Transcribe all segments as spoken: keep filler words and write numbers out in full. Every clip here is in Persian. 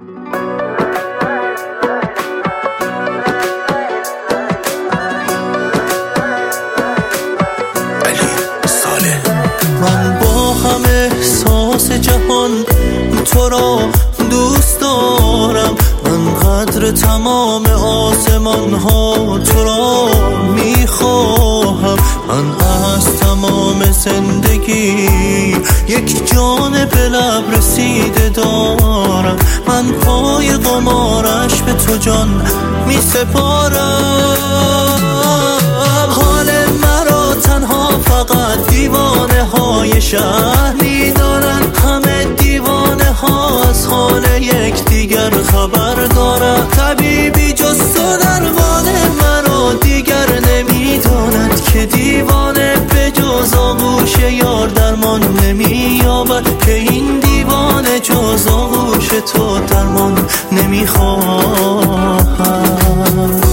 من با همه احساس جهان تو را دوست دارم، من قدر تمام آسمان ها تو را میخواهم. من از تمام زندگی یک جان به لب رسیده دارم، من پای قمارش به تو جان میسپارم. حال مرا تنها فقط دیوانه های شهر میدانن، همه دیوانه ها از حال یک دیگر خبر دارد. طبیبی جز تو درمان مرا دیگر نمیداند، که دیوانه به جز آغوش یار درمان نمییابد، که این دیوانه جز آغوش تو درمان نمیخواهد.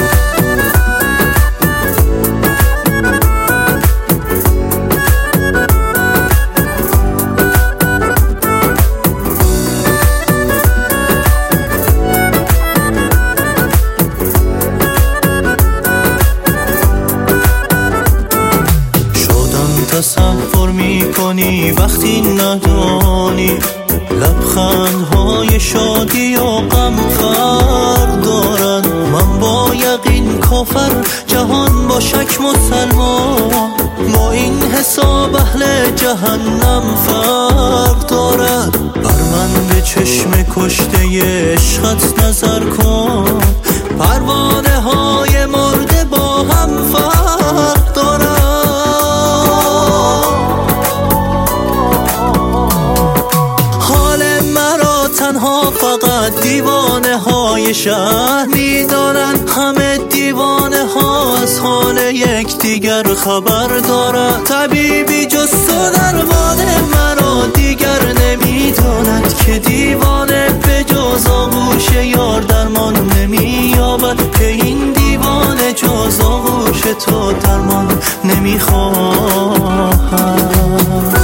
تصور میکنی وقتی ندانی، لبخندهای شادی و غم فرق دارن. من با یقین کافر، جهان با شک مسلمان، با این حساب اهل جهنم فرق دارد. بر من به چشم کشته عشقت نظر کن، پروانه های مرده با هم فرق دارد. تنها فقط دیوانه های شهر میدانن، همه دیوانه ها از حال یک دیگر خبر دارد. طبیبی جز تو درمان مرا دیگر نمیداند، که دیوانه به جز آغوش یار درمان نمییابد، که این دیوانه جز آغوش تو درمان نمیخواهد.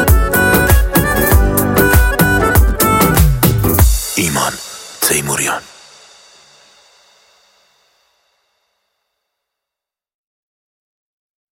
ایمان تیموریان.